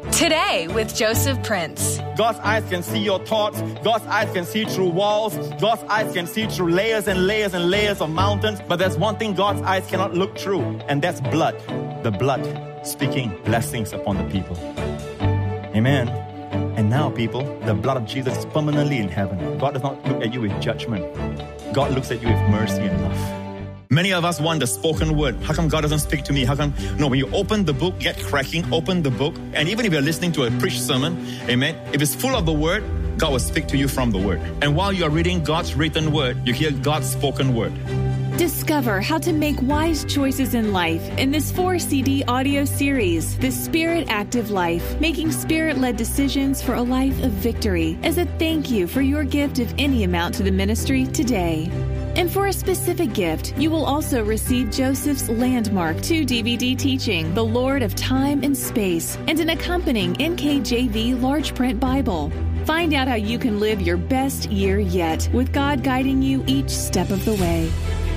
Today with Joseph Prince. God's eyes can see your thoughts. God's eyes can see through walls. God's eyes can see through layers and layers and layers of mountains. But there's one thing God's eyes cannot look through, and that's blood. The blood speaking blessings upon the people. Amen. And now, people, the blood of Jesus is permanently in heaven. God does not look at you with judgment. God looks at you with mercy and love. Many of us want the spoken word. How come God doesn't speak to me? How come? No, when you open the book, get cracking, open the book. And even if you're listening to a preached sermon, amen, if it's full of the word, God will speak to you from the word. And while you're reading God's written word, you hear God's spoken word. Discover how to make wise choices in life in this 4-CD audio series, The Spirit Active Life, making Spirit-led decisions for a life of victory, as a thank you for your gift of any amount to the ministry today. And for a specific gift, you will also receive Joseph's Landmark 2 DVD teaching, The Lord of Time and Space, and an accompanying NKJV large print Bible. Find out how you can live your best year yet, with God guiding you each step of the way.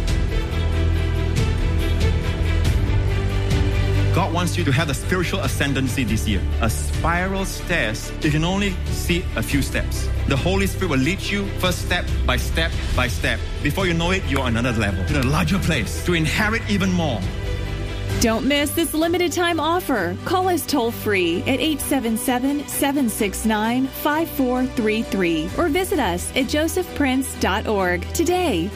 God wants you to have the spiritual ascendancy this year. A spiral stairs, you can only see a few steps. The Holy Spirit will lead you first step by step by step. Before you know it, you're on another level, in a larger place, to inherit even more. Don't miss this limited time offer. Call us toll free at 877-769-5433 or visit us at josephprince.org today.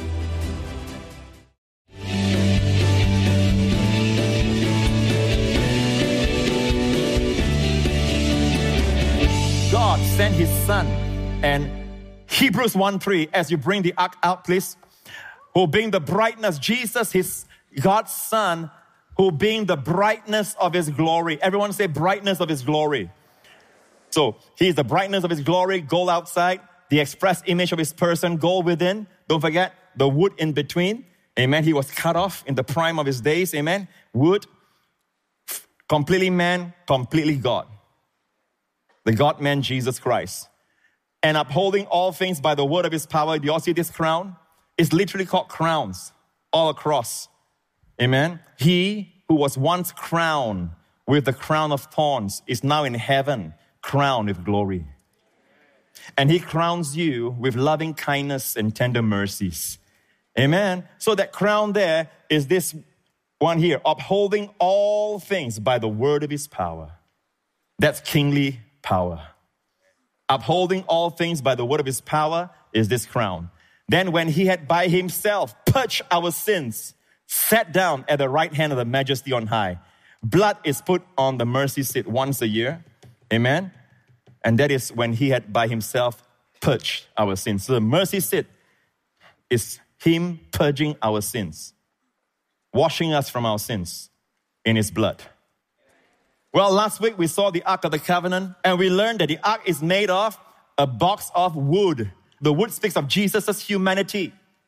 God sent His Son. And Hebrews 1:3, as you bring the ark out, please, who being the brightness, Jesus, His God's Son, who being the brightness of His glory. Everyone say brightness of His glory. So He is the brightness of His glory, gold outside, the express image of His person, gold within. Don't forget the wood in between. Amen. He was cut off in the prime of His days. Amen. Wood, completely man, completely God. The God-man, Jesus Christ. And upholding all things by the word of His power. Do you all see this crown? It's literally called crowns all across. Amen. He who was once crowned with the crown of thorns is now in heaven, crowned with glory. And He crowns you with loving kindness and tender mercies. Amen. So that crown there is this one here, upholding all things by the word of His power. That's kingly power. Upholding all things by the word of His power is this crown. Then when He had by Himself purged our sins, sat down at the right hand of the Majesty on high. Blood is put on the mercy seat once a year. Amen. And that is when He had by Himself purged our sins. So the mercy seat is Him purging our sins, washing us from our sins in His blood. Well, last week we saw the Ark of the Covenant, and we learned that the Ark is made of a box of wood. The wood speaks of Jesus' humanity.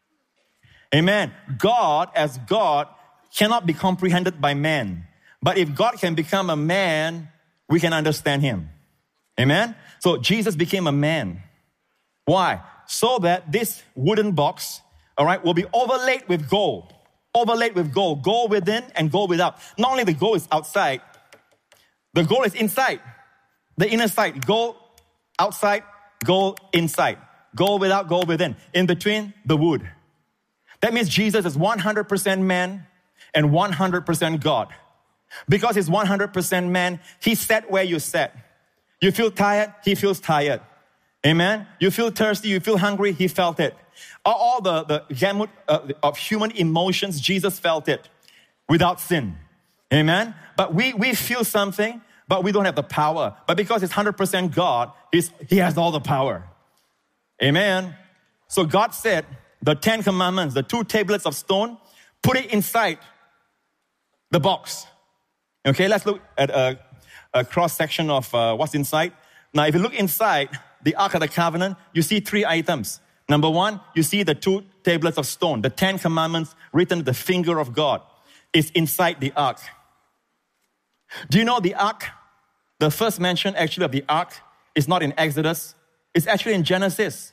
Amen. God, as God, cannot be comprehended by man. But if God can become a man, we can understand Him. Amen. So Jesus became a man. Why? So that this wooden box, all right, will be overlaid with gold. Overlaid with gold. Gold within and gold without. Not only the gold is outside, the gold is inside, the inner side. Gold outside, gold inside. Gold without, gold within. In between, the wood. That means Jesus is 100% man and 100% God. Because He's 100% man, He sat where you sat. You feel tired, He feels tired. Amen? You feel thirsty, you feel hungry, He felt it. All the gamut of human emotions, Jesus felt it without sin. Amen? But we feel something, but we don't have the power. But because He's 100% God, He has all the power. Amen? So God said, the 10 Commandments, the 2 tablets of stone, put it inside the box. Okay, let's look at a cross-section of what's inside. Now, if you look inside the Ark of the Covenant, you see 3 items. Number 1, you see the 2 tablets of stone, the 10 Commandments written with the finger of God. Is inside the Ark. Do you know the Ark, the first mention actually of the Ark is not in Exodus. It's actually in Genesis.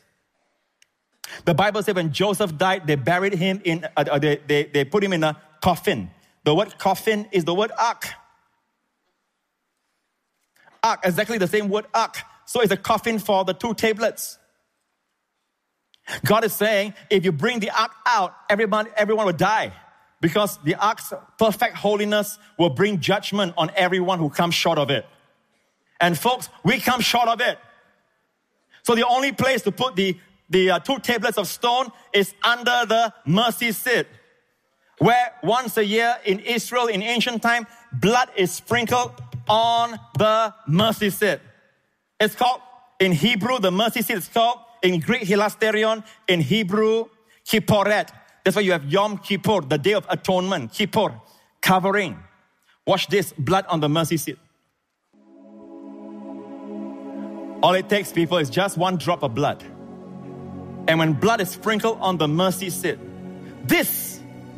The Bible says when Joseph died, they buried him in, they put him in a coffin. The word coffin is the word Ark. Ark, exactly the same word, ark. So it's a coffin for the 2 tablets. God is saying, if you bring the ark out, everyone will die. Because the ark's perfect holiness will bring judgment on everyone who comes short of it. And folks, we come short of it. So the only place to put the 2 tablets of stone is under the mercy seat, where once a year in Israel, in ancient time, blood is sprinkled on the mercy seat. It's called, in Hebrew, the mercy seat is called, in Greek, hilasterion, in Hebrew, kipporet. That's why you have Yom Kippur, the Day of Atonement, Kippur, covering. Watch this, blood on the mercy seat. All it takes, people, is just 1 drop of blood. And when blood is sprinkled on the mercy seat, this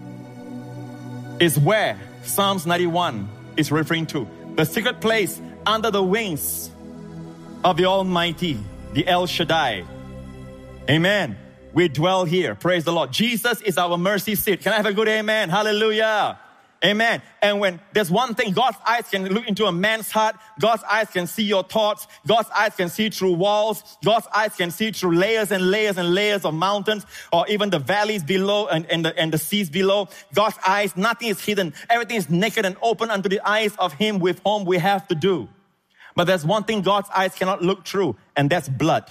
is where Psalms 91 is referring to. The secret place under the wings of the Almighty, the El Shaddai. Amen. We dwell here. Praise the Lord. Jesus is our mercy seat. Can I have a good amen? Hallelujah. Amen. And when there's one thing, God's eyes can look into a man's heart. God's eyes can see your thoughts. God's eyes can see through walls. God's eyes can see through layers and layers and layers of mountains, or even the valleys below and the seas below. God's eyes, nothing is hidden. Everything is naked and open unto the eyes of Him with whom we have to do. But there's one thing God's eyes cannot look through, and that's blood.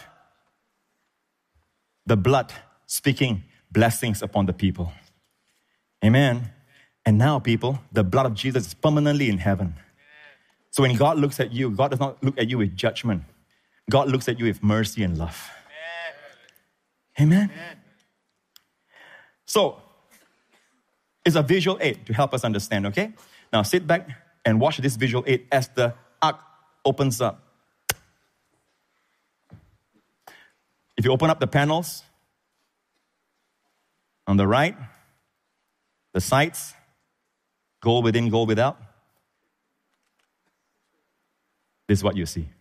The blood speaking blessings upon the people. Amen. And now, people, the blood of Jesus is permanently in heaven. So when God looks at you, God does not look at you with judgment. God looks at you with mercy and love. Amen. So, it's a visual aid to help us understand, okay? Now sit back and watch this visual aid as the ark opens up. If you open up the panels, on the right, the sides, gold within, gold without, this is what you see.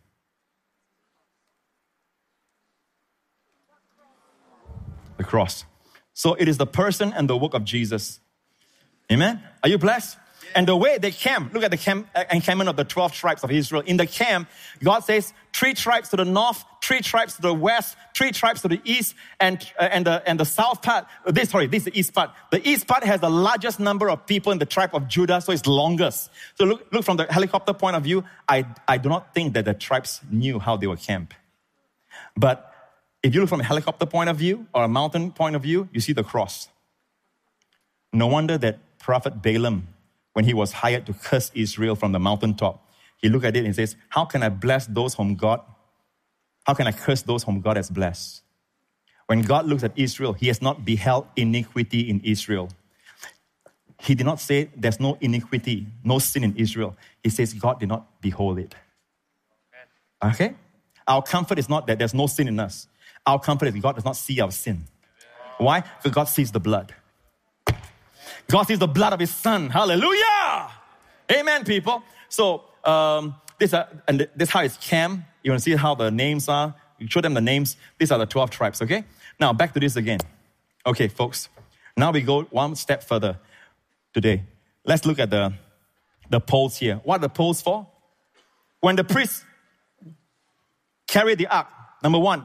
The cross. So it is the person and the work of Jesus. Amen? Are you blessed? And the way they camp, look at the encampment of the 12 tribes of Israel. In the camp, God says 3 tribes to the north, 3 tribes to the west, 3 tribes to the east, and the south part. This is the east part. The east part has the largest number of people in the tribe of Judah, so it's longest. So look from the helicopter point of view, I do not think that the tribes knew how they were camped. But if you look from a helicopter point of view or a mountain point of view, you see the cross. No wonder that Prophet Balaam, when he was hired to curse Israel from the mountaintop, he looked at it and says, how can I curse those whom God has blessed? When God looks at Israel, He has not beheld iniquity in Israel. He did not say there's no iniquity, no sin in Israel. He says God did not behold it. Okay? Our comfort is not that there's no sin in us. Our comfort is God does not see our sin. Why? Because God sees the blood. God sees the blood of His Son. Hallelujah! Amen, people. So, this is how it's camped. You want to see how the names are? You show them the names. These are the 12 tribes, okay? Now, back to this again. Okay, folks. Now we go one step further today. Let's look at the poles here. What are the poles for? When the priests carry the ark, number one,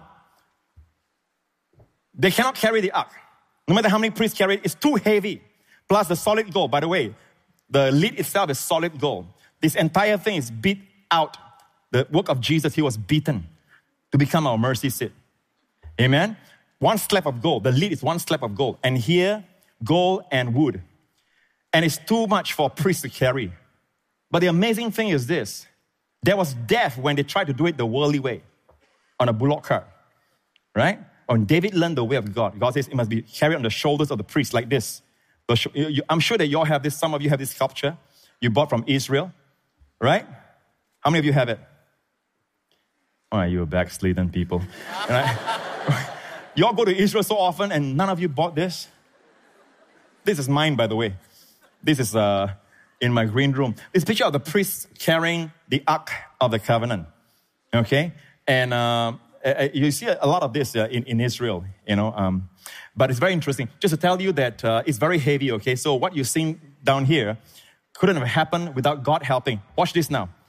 they cannot carry the ark. No matter how many priests carry it, it's too heavy. Plus the solid gold. By the way, the lid itself is solid gold. This entire thing is beat out. The work of Jesus, He was beaten to become our mercy seat. Amen? 1 slab of gold. The lid is 1 slab of gold. And here, gold and wood. And it's too much for priests to carry. But the amazing thing is this. There was death when they tried to do it the worldly way on a bullock cart. Right? When David learned the way of God, God says it must be carried on the shoulders of the priest like this. I'm sure that you all have this. Some of you have this sculpture you bought from Israel, right? How many of you have it? Oh, you're backslidden people. Right? You all go to Israel so often and none of you bought this? This is mine, by the way. This is in my green room. This picture of the priests carrying the Ark of the Covenant. Okay? And you see a lot of this in Israel, you know. But it's very interesting. Just to tell you that it's very heavy, okay? So what you're seeing down here couldn't have happened without God helping. Watch this now.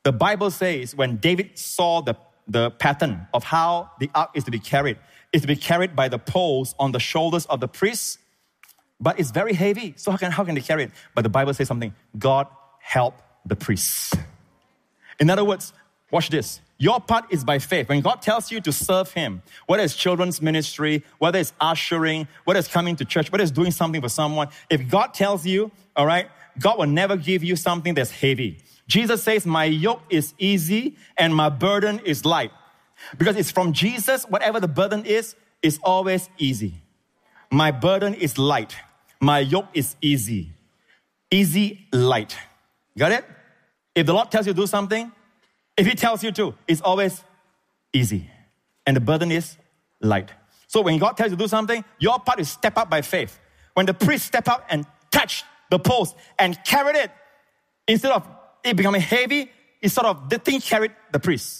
The Bible says when David saw the pattern of how the ark is to be carried, it's to be carried by the poles on the shoulders of the priests, but it's very heavy. So how can they carry it? But the Bible says something. God help the priests. In other words, watch this. Your part is by faith. When God tells you to serve Him, whether it's children's ministry, whether it's ushering, whether it's coming to church, whether it's doing something for someone, if God tells you, all right, God will never give you something that's heavy. Jesus says, my yoke is easy and my burden is light. Because it's from Jesus, whatever the burden is always easy. My burden is light. My yoke is easy. Easy, light. Got it? If the Lord tells you to do something, if He tells you to, it's always easy. And the burden is light. So when God tells you to do something, your part is step up by faith. When the priest step up and touch the post and carried it, instead of it becoming heavy, it's sort of the thing carried the priest.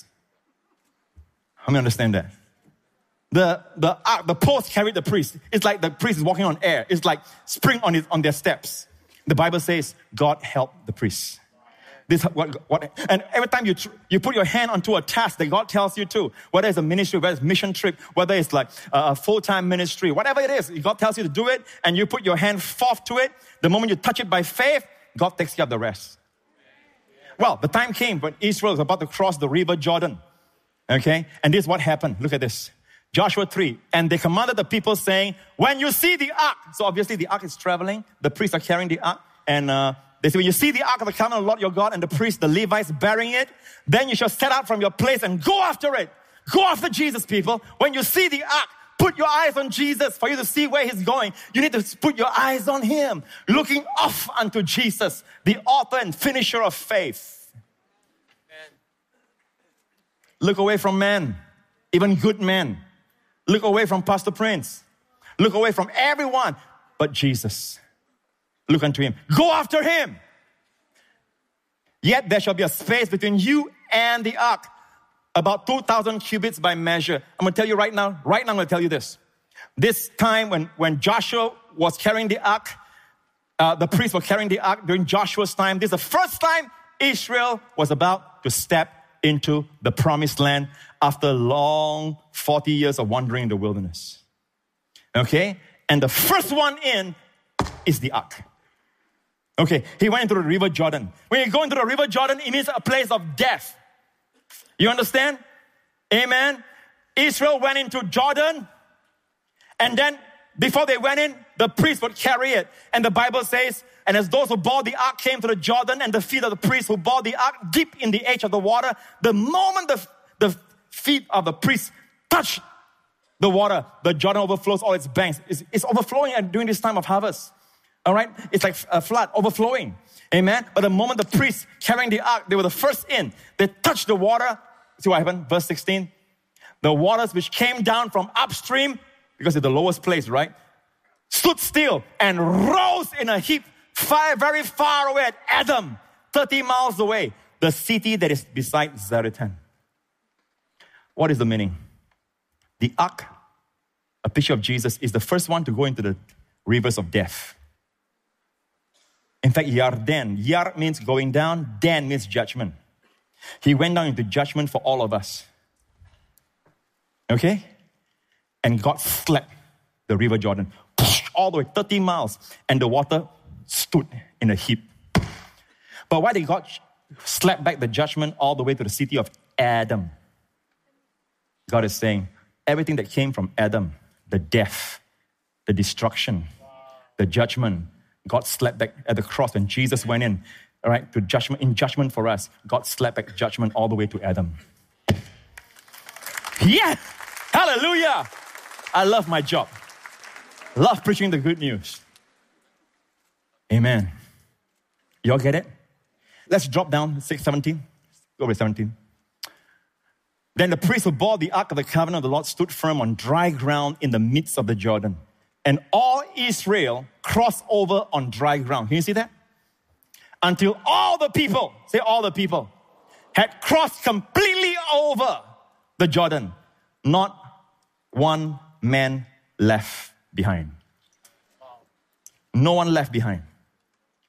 How many understand that? The post carried the priest. It's like the priest is walking on air. It's like spring on their steps. The Bible says, God help the priests. This and every time you put your hand onto a task that God tells you to, whether it's a ministry, whether it's a mission trip, whether it's like a full-time ministry, whatever it is, God tells you to do it, and you put your hand forth to it, the moment you touch it by faith, God takes care of the rest. Well, the time came when Israel was about to cross the river Jordan. Okay? And this is what happened. Look at this. Joshua 3. And they commanded the people saying, when you see the ark, so obviously the ark is traveling, the priests are carrying the ark, and they say, when you see the ark of the covenant of the Lord your God and the priests, the Levites bearing it, then you shall set out from your place and go after it. Go after Jesus, people. When you see the ark, put your eyes on Jesus. For you to see where He's going, you need to put your eyes on Him, looking off unto Jesus, the author and finisher of faith. Amen. Look away from men, even good men. Look away from Pastor Prince. Look away from everyone but Jesus. Look unto Him. Go after Him. Yet there shall be a space between you and the ark, about 2,000 cubits by measure. I'm going to tell you right now I'm going to tell you this. This time when Joshua was carrying the ark, the priests were carrying the ark during Joshua's time. This is the first time Israel was about to step into the promised land after a long 40 years of wandering in the wilderness. Okay? And the first one in is the ark. Okay, he went into the river Jordan. When you go into the river Jordan, it means a place of death. You understand? Amen. Israel went into Jordan, and then before they went in, the priest would carry it. And the Bible says, and as those who bore the ark came to the Jordan, and the feet of the priests who bore the ark dipped in the edge of the water, the moment the feet of the priests touched the water, the Jordan overflows all its banks. It's overflowing during this time of harvest. All right? It's like a flood overflowing. Amen? But the moment the priests carrying the ark, they were the first in. They touched the water. See what happened? Verse 16. The waters which came down from upstream, because it's the lowest place, right? Stood still and rose in a heap very far away at Adam, 30 miles away, the city that is beside Zaretan. What is the meaning? The ark, a picture of Jesus, is the first one to go into the rivers of death. In fact, Yarden, Yar means going down, Dan means judgment. He went down into judgment for all of us. Okay? And God slapped the river Jordan all the way 30 miles, and the water stood in a heap. But why did God slap back the judgment all the way to the city of Adam? God is saying, everything that came from Adam, the death, the destruction, the judgment, God slapped back at the cross when Jesus went in, all right, to judgment, in judgment for us. God slapped back judgment all the way to Adam. Yeah! Hallelujah! I love my job. Love preaching the good news. Amen. You all get it? Let's drop down 17. Go with 17. Then the priest who bore the ark of the covenant of the Lord stood firm on dry ground in the midst of the Jordan. And all Israel crossed over on dry ground. Can you see that? Until all the people, say all the people, had crossed completely over the Jordan. Not one man left behind. No one left behind.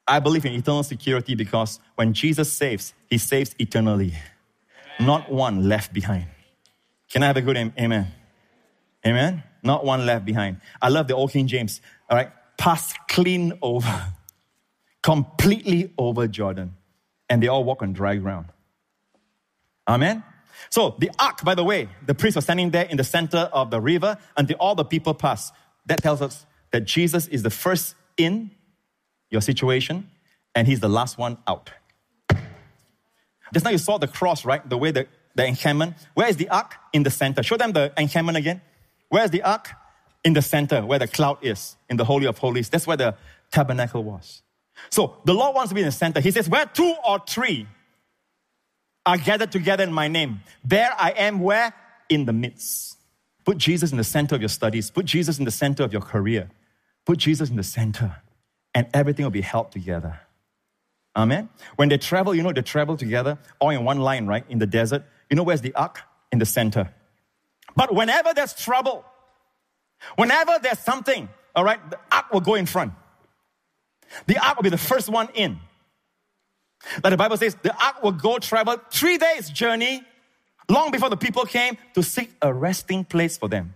I believe in eternal security because when Jesus saves, He saves eternally. Not one left behind. Can I have a good amen? Amen? Not one left behind. I love the old King James. All right? Passed clean over. Completely over Jordan. And they all walk on dry ground. Amen? So the ark, by the way, the priest was standing there in the center of the river until all the people passed. That tells us that Jesus is the first in your situation and He's the last one out. Just now you saw the cross, right? The way the encampment. Where is the ark? In the center. Show them the encampment again. Where is the ark? In the center, where the cloud is, in the Holy of Holies. That's where the tabernacle was. So the Lord wants to be in the center. He says, where 2 or 3 are gathered together in my name, there I am where? In the midst. Put Jesus in the center of your studies. Put Jesus in the center of your career. Put Jesus in the center and everything will be held together. Amen? When they travel, they travel together all in one line, right? In the desert. You know where's the ark? In the center. But whenever there's trouble, whenever there's something, all right, the ark will go in front. The ark will be the first one in. Like the Bible says, the ark will go travel 3 days journey long before the people came to seek a resting place for them.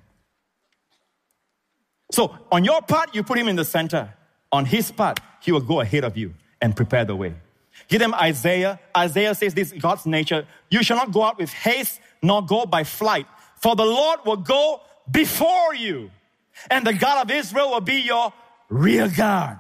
So on your part, you put Him in the center. On His part, He will go ahead of you and prepare the way. Give them Isaiah. Isaiah says this, God's nature. You shall not go out with haste, nor go by flight. For the Lord will go before you. And the God of Israel will be your rear guard.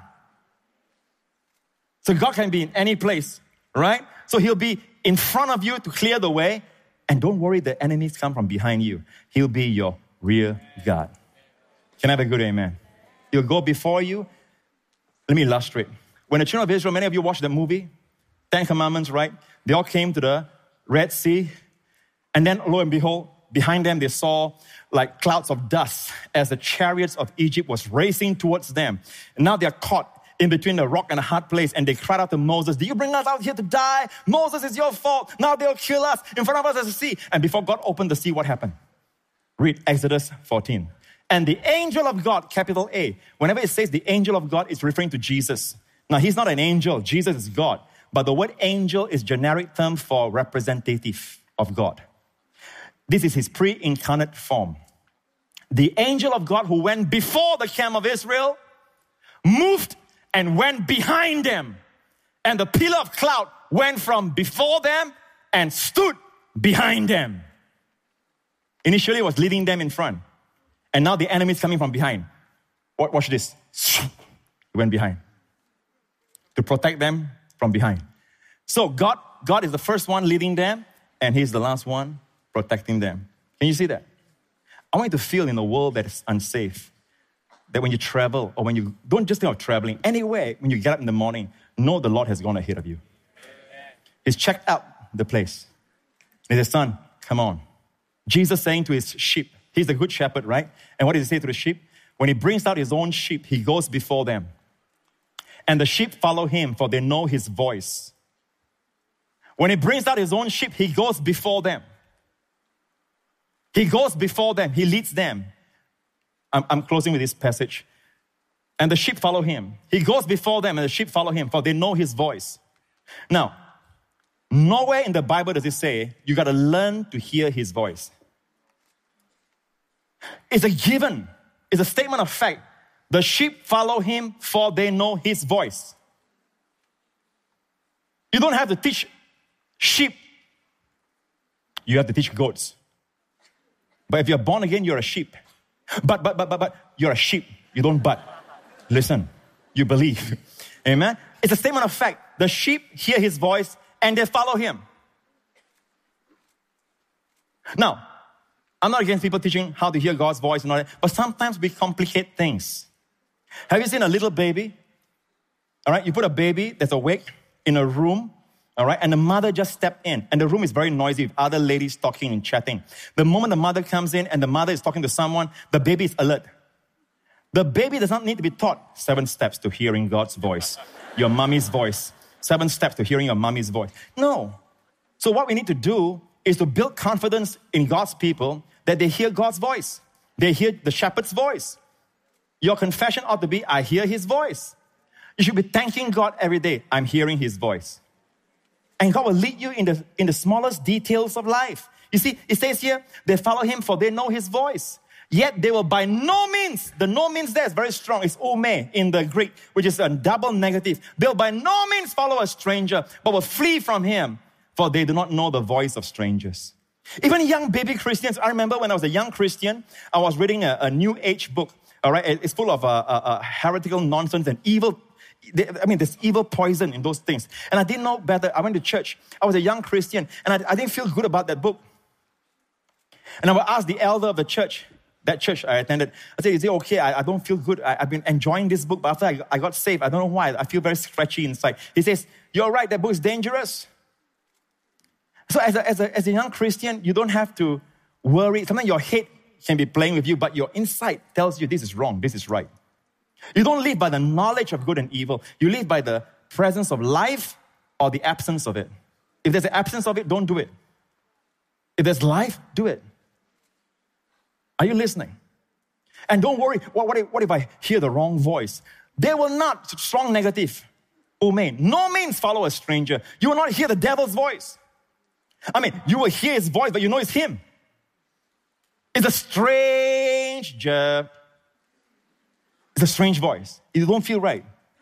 So God can be in any place, right? So He'll be in front of you to clear the way. And don't worry, the enemies come from behind you. He'll be your rear guard. Can I have a good amen? He'll go before you. Let me illustrate. When the children of Israel, many of you watched the movie, 10 Commandments, right? They all came to the Red Sea. And then, lo and behold, behind them they saw like clouds of dust as the chariots of Egypt was racing towards them. And now they are caught in between the rock and a hard place. And they cried out to Moses, "Do you bring us out here to die? Moses, it's your fault. Now they'll kill us. In front of us is the sea." And before God opened the sea, what happened? Read Exodus 14. And the angel of God, capital A. Whenever it says the angel of God, it's referring to Jesus. Now, He's not an angel. Jesus is God. But the word angel is generic term for representative of God. This is His pre-incarnate form. The angel of God who went before the camp of Israel moved and went behind them. And the pillar of cloud went from before them and stood behind them. Initially, it was leading them in front. And now the enemy is coming from behind. Watch this. He went behind. To protect them from behind. So God is the first one leading them, and He's the last one protecting them. Can you see that? I want you to feel in a world that is unsafe, that when you travel, or when you don't just think of traveling, anywhere, when you get up in the morning, know the Lord has gone ahead of you. He's checked out the place. He says, "Son, come on." Jesus saying to His sheep, He's the good shepherd, right? And what does He say to the sheep? When He brings out His own sheep, He goes before them. And the sheep follow Him, for they know His voice. When He brings out His own sheep, He goes before them. He goes before them. He leads them. I'm closing with this passage. And the sheep follow Him. He goes before them and the sheep follow Him, for they know His voice. Now, nowhere in the Bible does it say you got to learn to hear His voice. It's a given. It's a statement of fact. The sheep follow Him, for they know His voice. You don't have to teach sheep. You have to teach goats. But if you're born again, you're a sheep. But you're a sheep. You don't but. Listen. You believe. Amen? It's a statement of fact. The sheep hear His voice and they follow Him. Now, I'm not against people teaching how to hear God's voice and all that, but sometimes we complicate things. Have you seen a little baby? All right, you put a baby that's awake in a room, all right, and the mother just stepped in, and the room is very noisy with other ladies talking and chatting. The moment the mother comes in and the mother is talking to someone, the baby is alert. The baby does not need to be taught 7 steps to hearing God's voice, your mommy's voice. 7 steps to hearing your mommy's voice. No. So what we need to do is to build confidence in God's people that they hear God's voice. They hear the shepherd's voice. Your confession ought to be, I hear His voice. You should be thanking God every day. I'm hearing His voice. And God will lead you in the smallest details of life. You see, it says here, they follow Him for they know His voice. Yet they will by no means, the no means there is very strong. It's ume in the Greek, which is a double negative. They'll by no means follow a stranger, but will flee from him, for they do not know the voice of strangers. Even young baby Christians, I remember when I was a young Christian, I was reading a New Age book, all right? It's full of heretical nonsense and evil. There's evil poison in those things. And I didn't know better. I went to church. I was a young Christian, and I didn't feel good about that book. And I would ask the elder of the church, that church I attended, I said, is it okay? I don't feel good. I've been enjoying this book, but after I got saved, I don't know why. I feel very scratchy inside. He says, you're right, that book is dangerous. So as a young Christian, you don't have to worry. Sometimes your head can be playing with you, but your inside tells you this is wrong, this is right. You don't live by the knowledge of good and evil. You live by the presence of life or the absence of it. If there's an absence of it, don't do it. If there's life, do it. Are you listening? And don't worry, what if I hear the wrong voice? They will not, strong negative, ume, no means follow a stranger. You will not hear the devil's voice. You will hear his voice, but you know it's him. It's a strange It's a strange voice. You don't feel right.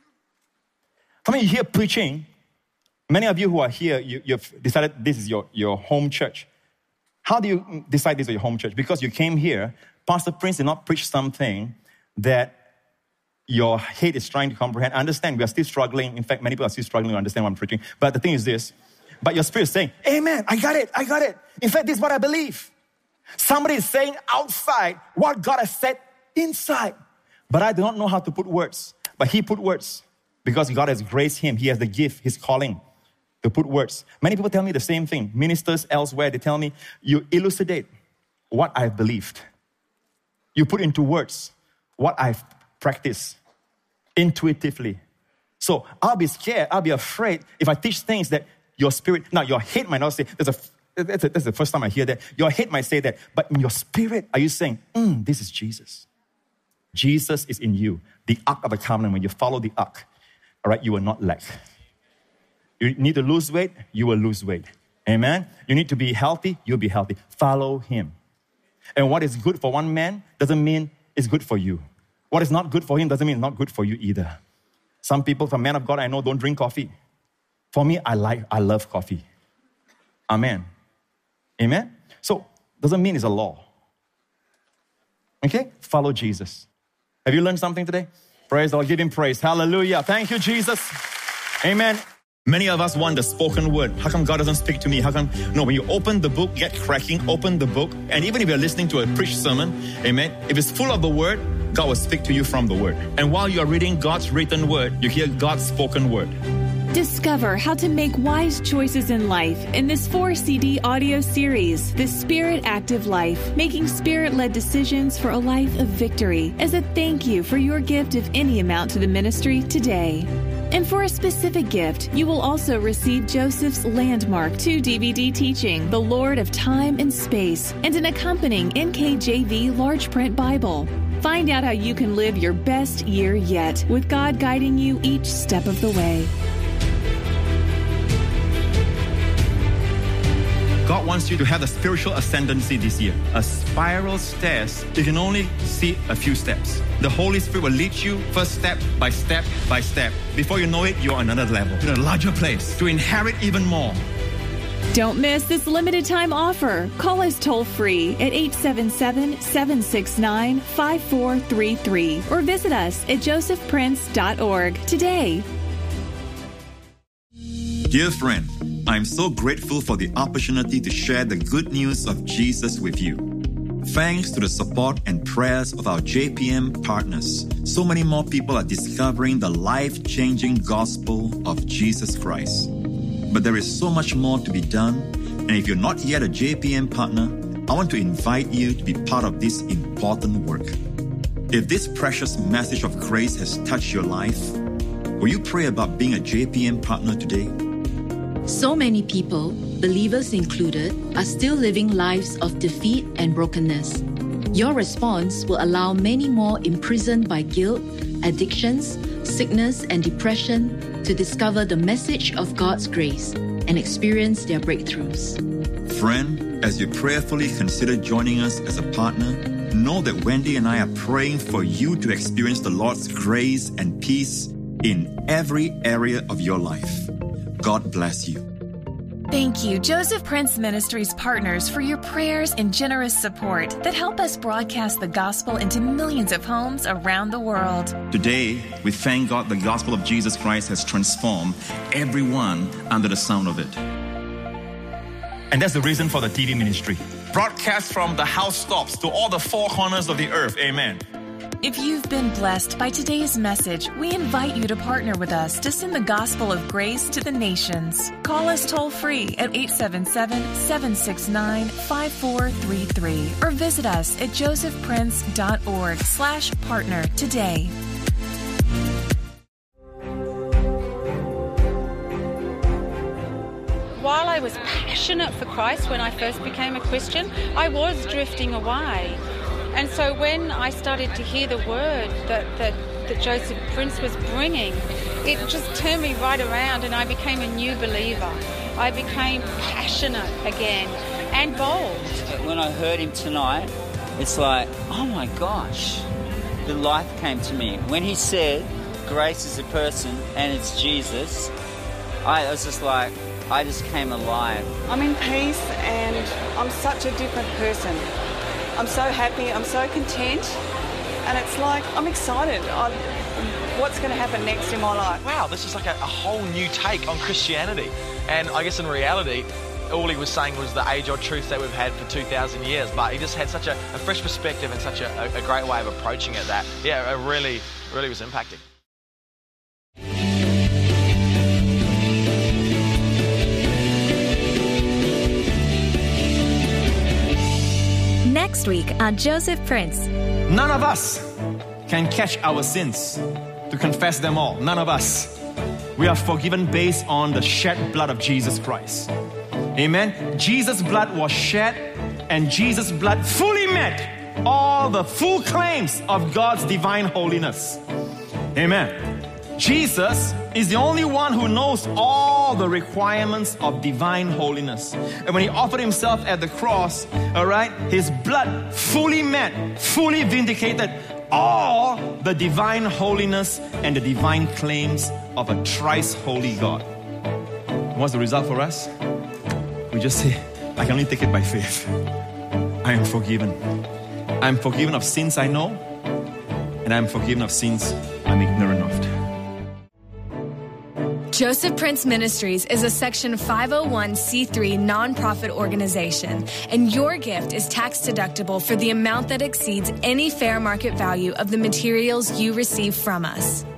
You hear preaching. Many of you who are here, you've decided this is your home church. How do you decide this is your home church? Because you came here, Pastor Prince did not preach something that your head is trying to comprehend. I understand, we are still struggling. In fact, many people are still struggling to understand what I'm preaching. But the thing is this, but your spirit is saying, amen, I got it. In fact, this is what I believe. Somebody is saying outside what God has said inside. But I do not know how to put words. But He put words because God has graced Him. He has the gift, His calling to put words. Many people tell me the same thing. Ministers elsewhere, they tell me, you elucidate what I've believed. You put into words what I've practiced intuitively. So I'll be scared, I'll be afraid if I teach things that your spirit, now your head might not say, that's the first time I hear that. Your head might say that, but in your spirit, are you saying, this is Jesus? Jesus is in you, the Ark of the Covenant. When you follow the Ark, all right, you will not lack. You need to lose weight, you will lose weight. Amen? You need to be healthy, you'll be healthy. Follow Him. And what is good for one man doesn't mean it's good for you. What is not good for him doesn't mean it's not good for you either. Some people, some men of God I know, don't drink coffee. For me, I love coffee. Amen. Amen? So, doesn't mean it's a law. Okay? Follow Jesus. Have you learned something today? Praise the Lord. Give Him praise. Hallelujah. Thank you, Jesus. Amen. Many of us want the spoken word. How come God doesn't speak to me? How come? No, when you open the book, get cracking, open the book. And even if you're listening to a preached sermon, amen, if it's full of the word, God will speak to you from the word. And while you are reading God's written word, you hear God's spoken word. Discover how to make wise choices in life in this 4-CD audio series, The Spirit Active Life, making Spirit-led decisions for a life of victory, as a thank you for your gift of any amount to the ministry today. And for a specific gift, you will also receive Joseph's Landmark 2 DVD teaching, The Lord of Time and Space, and an accompanying NKJV large print Bible. Find out how you can live your best year yet, with God guiding you each step of the way. God wants you to have the spiritual ascendancy this year. A spiral stairs, you can only see a few steps. The Holy Spirit will lead you first step by step by step. Before you know it, you're on another level, in a larger place, to inherit even more. Don't miss this limited time offer. Call us toll free at 877-769-5433 or visit us at josephprince.org today. Dear friend, I'm so grateful for the opportunity to share the good news of Jesus with you. Thanks to the support and prayers of our JPM partners, so many more people are discovering the life-changing gospel of Jesus Christ. But there is so much more to be done, and if you're not yet a JPM partner, I want to invite you to be part of this important work. If this precious message of grace has touched your life, will you pray about being a JPM partner today? So many people, believers included, are still living lives of defeat and brokenness. Your response will allow many more imprisoned by guilt, addictions, sickness, and depression to discover the message of God's grace and experience their breakthroughs. Friend, as you prayerfully consider joining us as a partner, know that Wendy and I are praying for you to experience the Lord's grace and peace in every area of your life. God bless you. Thank you, Joseph Prince Ministries partners, for your prayers and generous support that help us broadcast the gospel into millions of homes around the world. Today, we thank God the gospel of Jesus Christ has transformed everyone under the sound of it. And that's the reason for the TV ministry. Broadcast from the housetops to all the four corners of the earth. Amen. If you've been blessed by today's message, we invite you to partner with us to send the gospel of grace to the nations. Call us toll-free at 877-769-5433 or visit us at josephprince.org/partner today. While I was passionate for Christ when I first became a Christian, I was drifting away. And so when I started to hear the word that Joseph Prince was bringing, it just turned me right around and I became a new believer. I became passionate again and bold. When I heard him tonight, it's like, oh my gosh, the life came to me. When he said, grace is a person and it's Jesus, I was just like, I just came alive. I'm in peace and I'm such a different person. I'm so happy, I'm so content, and it's like, I'm excited on what's going to happen next in my life. Wow, this is like a whole new take on Christianity. And I guess in reality, all he was saying was the age-old truth that we've had for 2,000 years, but he just had such a fresh perspective and such a great way of approaching it that, yeah, it really was impacting. Next week on Joseph Prince. None of us can catch our sins to confess them all. None of us. We are forgiven based on the shed blood of Jesus Christ. Amen. Jesus' blood was shed, and Jesus' blood fully met all the full claims of God's divine holiness. Amen. Jesus is the only one who knows all the requirements of divine holiness. And when he offered himself at the cross, all right, his blood fully met, fully vindicated all the divine holiness and the divine claims of a thrice holy God. What's the result for us? We just say, I can only take it by faith. I am forgiven. I am forgiven of sins I know, and I am forgiven of sins I'm ignorant of. Joseph Prince Ministries is a Section 501c3 nonprofit organization, and your gift is tax deductible for the amount that exceeds any fair market value of the materials you receive from us.